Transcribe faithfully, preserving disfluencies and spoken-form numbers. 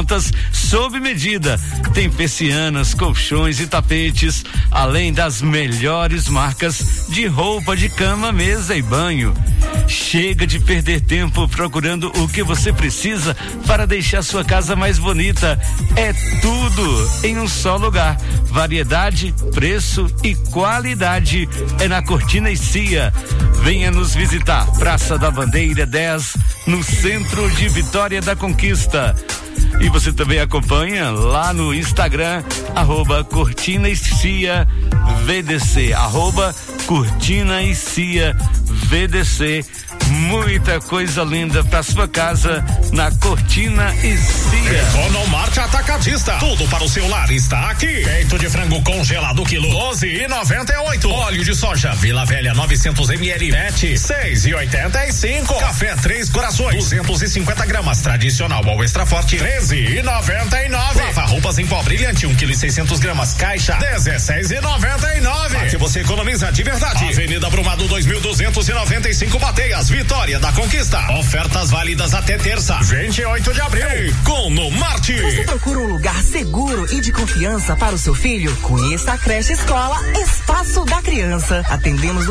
prontas sob medida. Tem persianas, colchões e tapetes, além das melhores marcas de roupa de cama, mesa e banho. Chega de perder tempo procurando o que você precisa para deixar sua casa mais bonita. É tudo em um só lugar. Variedade, preço e qualidade é na Cortina e Cia. Venha nos visitar. Praça da Bandeira dez, no centro de Vitória da Conquista. E você também acompanha lá no Instagram, arroba Cortina e Cia V D C, arroba Cortina e Cia V D C. Muita coisa linda pra sua casa na Cortina e Cia. Economarte Atacadista. Tudo para o seu lar está aqui. Peito de frango congelado quilo doze e noventa e oito. Óleo de soja Vila Velha novecentos mililitros seis e oitenta e cinco. Café Três Corações duzentos e cinquenta gramas tradicional ou extra forte treze e noventa e nove. Lava roupas em pó brilhante um quilo e seiscentos gramas caixa dezesseis e noventa e nove. Aqui você economiza de verdade. Avenida Brumado dois mil duzentos e noventa e cinco Bateias, Vitória da Conquista. Ofertas válidas até terça, vinte e oito de abril. Economarte. Você procura um lugar seguro e de confiança para o seu filho? Conheça a creche escola Espaço da Criança. Atendemos